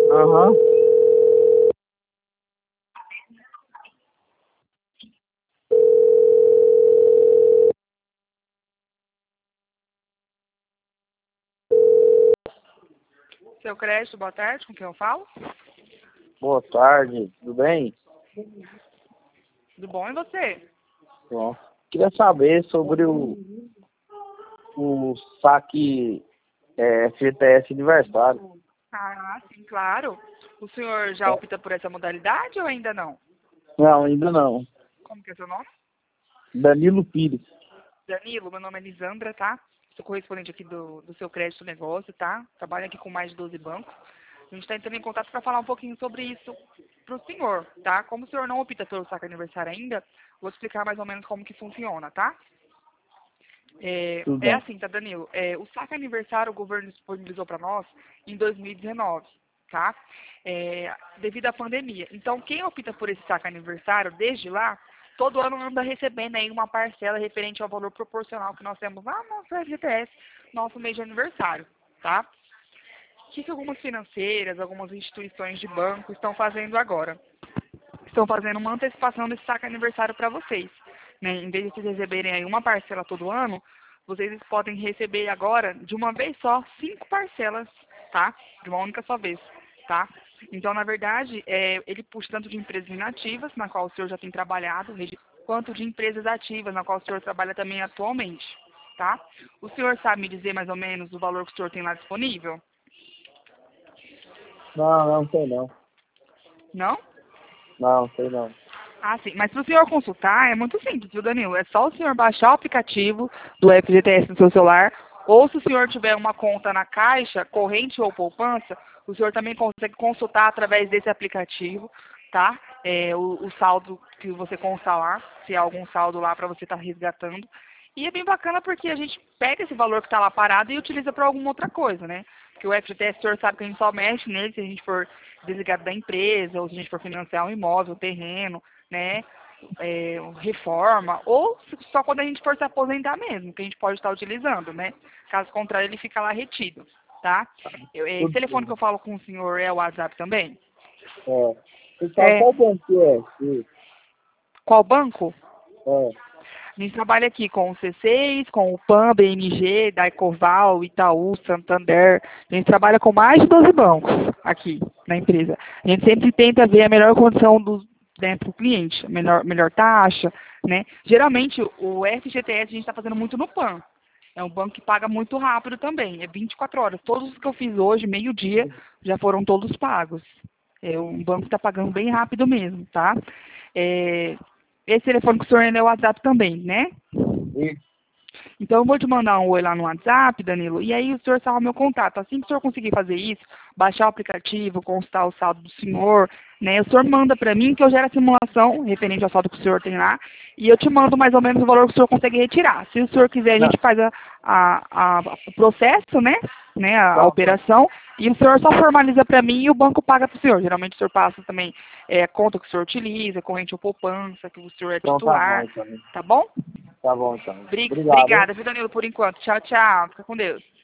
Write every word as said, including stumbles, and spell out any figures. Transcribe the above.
Aham. Seu crédito, boa tarde, com quem eu falo? Boa tarde, tudo bem? Tudo bom, e você? Bom, queria saber sobre o, o saque é, F G T S aniversário. Ah, sim, claro. O senhor já opta por essa modalidade ou ainda não? Não, ainda não. Como que é seu nome? Danilo Pires. Danilo, meu nome é Lisandra, tá? Sou correspondente aqui do, do seu crédito negócio, tá? Trabalho aqui com mais de doze bancos. A gente está entrando em contato para falar um pouquinho sobre isso para o senhor, tá? Como o senhor não opta pelo saque aniversário ainda, vou explicar mais ou menos como que funciona, tá? É, Tudo é bem. assim, tá, Danilo? É, o saque aniversário o governo disponibilizou para nós em dois mil e dezenove, tá? É, devido à pandemia. Então, quem opta por esse saque aniversário, desde lá, todo ano anda recebendo aí uma parcela referente ao valor proporcional que nós temos lá no nosso F G T S, nosso mês de aniversário, tá? O que, que algumas financeiras, algumas instituições de banco estão fazendo agora? Estão fazendo uma antecipação desse saque aniversário para vocês. Né? Em vez de vocês receberem aí uma parcela todo ano, vocês podem receber agora, de uma vez só, cinco parcelas, tá? De uma única só vez, tá? Então, na verdade, é, ele puxa tanto de empresas inativas, na qual o senhor já tem trabalhado, quanto de empresas ativas, na qual o senhor trabalha também atualmente, tá? O senhor sabe me dizer mais ou menos o valor que o senhor tem lá disponível? Não, não sei não. Não? Não, sei não. Ah, sim. Mas para o senhor consultar, é muito simples, viu, Danilo? É só o senhor baixar o aplicativo do F G T S no seu celular, ou se o senhor tiver uma conta na Caixa, corrente ou poupança, o senhor também consegue consultar através desse aplicativo, tá? É, o, o saldo que você constar lá, se há algum saldo lá para você estar resgatando. E é bem bacana porque a gente pega esse valor que está lá parado e utiliza para alguma outra coisa, né? Porque o F G T S, o senhor sabe que a gente só mexe nele se a gente for desligado da empresa, ou se a gente for financiar um imóvel, um terreno, né, é, reforma, ou só quando a gente for se aposentar mesmo, que a gente pode estar utilizando, né? Caso contrário, ele fica lá retido, tá? Eu, esse Tudo telefone que bem. eu falo com o senhor é o WhatsApp também? É. Você sabe É. qual banco que é? Sim. Qual banco? É. A gente trabalha aqui com o C seis, com o PAN, B M G, Daicoval, Itaú, Santander. A gente trabalha com mais de doze bancos aqui na empresa. A gente sempre tenta ver a melhor condição do dentro do cliente, a melhor, melhor taxa, né? Geralmente, o F G T S a gente está fazendo muito no PAN. É um banco que paga muito rápido também, é vinte e quatro horas. Todos os que eu fiz hoje, meio-dia, já foram todos pagos. É um banco que está pagando bem rápido mesmo, tá? É, esse telefone que o senhor ainda é o WhatsApp também, né? Isso. Então, eu vou te mandar um oi lá no WhatsApp, Danilo, e aí o senhor salva meu contato. Assim que o senhor conseguir fazer isso, baixar o aplicativo, constar o saldo do senhor, né, o senhor manda para mim que eu gero a simulação referente ao saldo que o senhor tem lá, e eu te mando mais ou menos o valor que o senhor consegue retirar. Se o senhor quiser, a Não, gente faz a, a, a- o processo, né, né, a, a tá bom. operação, e o senhor só formaliza para mim e o banco paga para o senhor. Geralmente o senhor passa também é, conta que o senhor utiliza, corrente ou poupança, que o senhor é Então tá bom, titular, então. tá bom? Tá bom, então. Bri- Obrigado, hein? Obrigada, viu, Danilo, por enquanto. Tchau, tchau. Fica com Deus.